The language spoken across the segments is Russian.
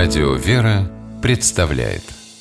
Радио «Вера» представляет.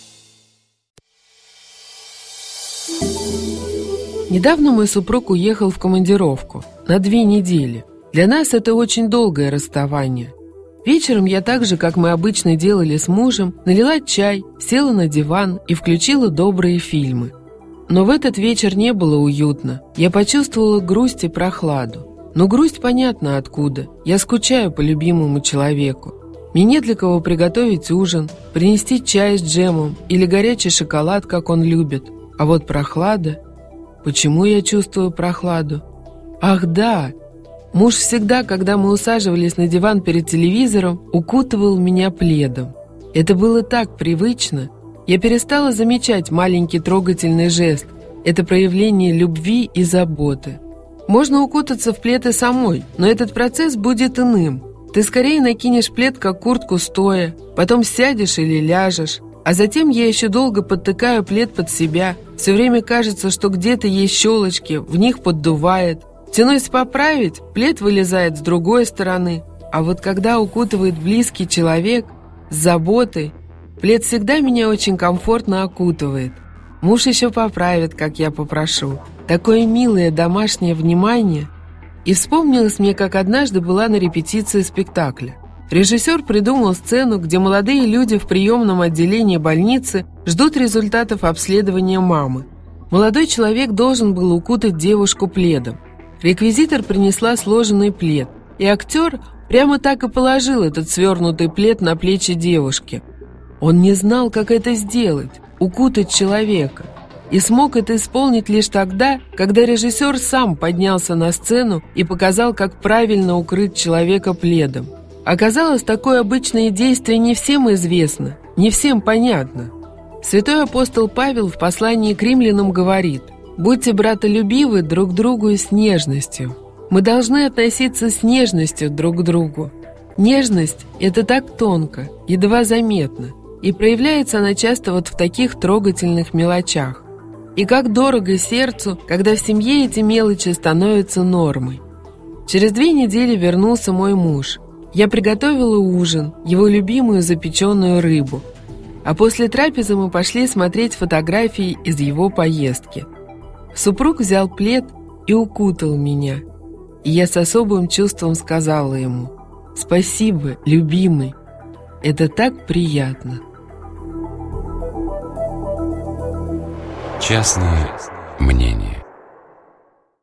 Недавно мой супруг уехал в командировку на 2 недели. Для нас это очень долгое расставание. Вечером я так же, как мы обычно делали с мужем, налила чай, села на диван и включила добрые фильмы. Но в этот вечер не было уютно. Я почувствовала грусть и прохладу. Но грусть понятна откуда. Я скучаю по любимому человеку. Мне не для кого приготовить ужин, принести чай с джемом или горячий шоколад, как он любит. А вот прохлада... Почему я чувствую прохладу? Ах да! Муж всегда, когда мы усаживались на диван перед телевизором, укутывал меня пледом. Это было так привычно. Я перестала замечать маленький трогательный жест. Это проявление любви и заботы. Можно укутаться в плед и самой, но этот процесс будет иным. Ты скорее накинешь плед, как куртку стоя, потом сядешь или ляжешь. А затем я еще долго подтыкаю плед под себя. Все время кажется, что где-то есть щелочки, в них поддувает. Тянусь поправить, плед вылезает с другой стороны. А вот когда укутывает близкий человек с заботой, плед всегда меня очень комфортно окутывает. Муж еще поправит, как я попрошу. Такое милое домашнее внимание. И вспомнилось мне, как однажды была на репетиции спектакля. Режиссер придумал сцену, где молодые люди в приемном отделении больницы ждут результатов обследования мамы. Молодой человек должен был укутать девушку пледом. Реквизитор принесла сложенный плед, и актер прямо так и положил этот свернутый плед на плечи девушки. Он не знал, как это сделать, укутать человека, и смог это исполнить лишь тогда, когда режиссер сам поднялся на сцену и показал, как правильно укрыть человека пледом. Оказалось, такое обычное действие не всем известно, не всем понятно. Святой апостол Павел в послании к римлянам говорит: «Будьте братолюбивы друг к другу и с нежностью». Мы должны относиться с нежностью друг к другу. Нежность – это так тонко, едва заметно, и проявляется она часто вот в таких трогательных мелочах. И как дорого сердцу, когда в семье эти мелочи становятся нормой. Через 2 недели вернулся мой муж. Я приготовила ужин, его любимую запеченную рыбу. А после трапезы мы пошли смотреть фотографии из его поездки. Супруг взял плед и укутал меня. И я с особым чувством сказала ему: «Спасибо, любимый, это так приятно». Частное мнение.